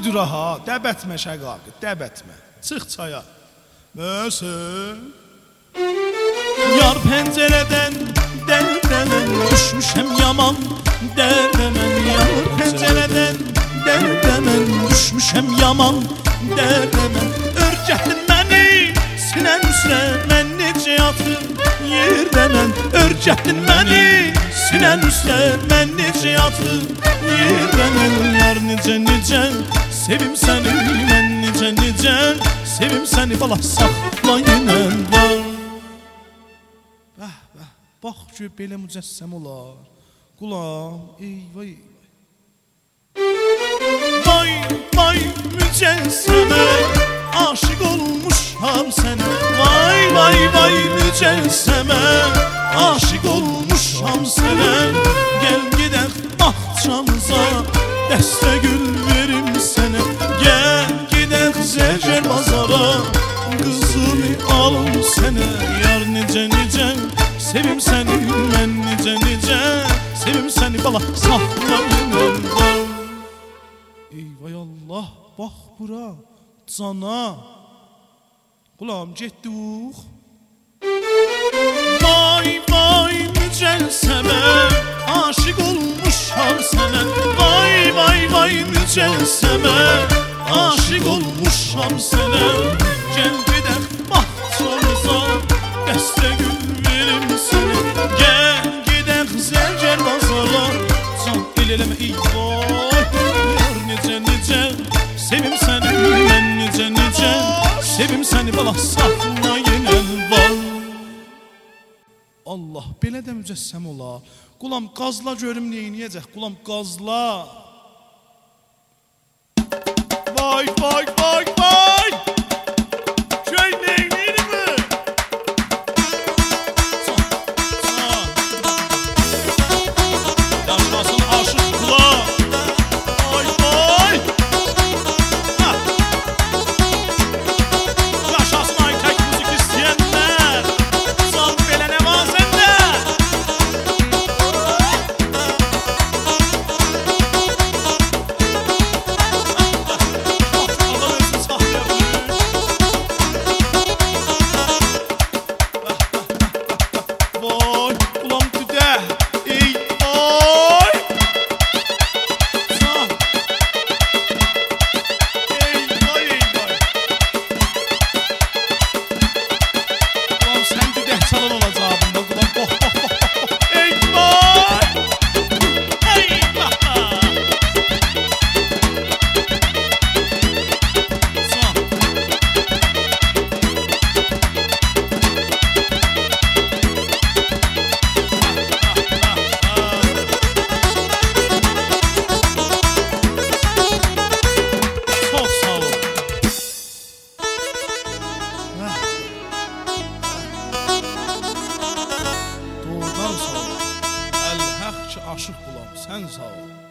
dura ha, dəbətmə şəqaqı, dəbətmə. Çıx çaya. Məsəl. Yar pəncərədən dərdəmən, düşmüşəm yaman dərdəmən. Yar pəncərədən dərdəmən, düşmüşəm yaman dərdəmən. Örgətdin məni sinən üstə, mən necə yatım yerdəmən. Örgətdin məni sinən üstə, mən necə yatım yerdəmən. Yar necə sevim səni, mən necə sevim səni. Bala saxlayınən var. Bax ki, belə mücəssəm olar. Qulam, eyvay eyvay. Vay mücəssemə, aşık olmuşam sənə. Vay mücəssemə, aşık olmuşam sənə. Gəl gedək bağçamıza, dəstə gül verim sənə. Gəl gedək zərgər bazara, qızını alım sənə. Yar necə sevim səni, mən necə sevim səni. Bala saxlayınım var. Eyvay Allah, bax bura cana. Qulam getdik. Vay mücəssemə, aşık olmuşam sənə. Vay mücəssemə, aşık olmuşam sənə. Gəl gedək bağçamıza, dəstə gül verim sənə. Gəl gedək zərgər bazara, can el eləmə eyvay. Yar necə sevim səni, mən necə sevim səni. Bala saxlayınən var. Allah, belə də mücəssəm olar. Qulam qazla görüm neyniyəcək. Qulam qazla. Vay Köy neyniyir mi? Yaşasın aşıq qulam. Vay yaşasın Aytək müzik istəyənlər. Sal belə nə var səndə? Vay ulan düdə. Ey vay. Eyvay. Ulan sən düdək çalan olacaqdın da. Ulan box. Eyvay. Eyvah. Çok sağ ol. Doğrudan sağ ol. Əl-həq ki aşıq qulam, sən sağ ol.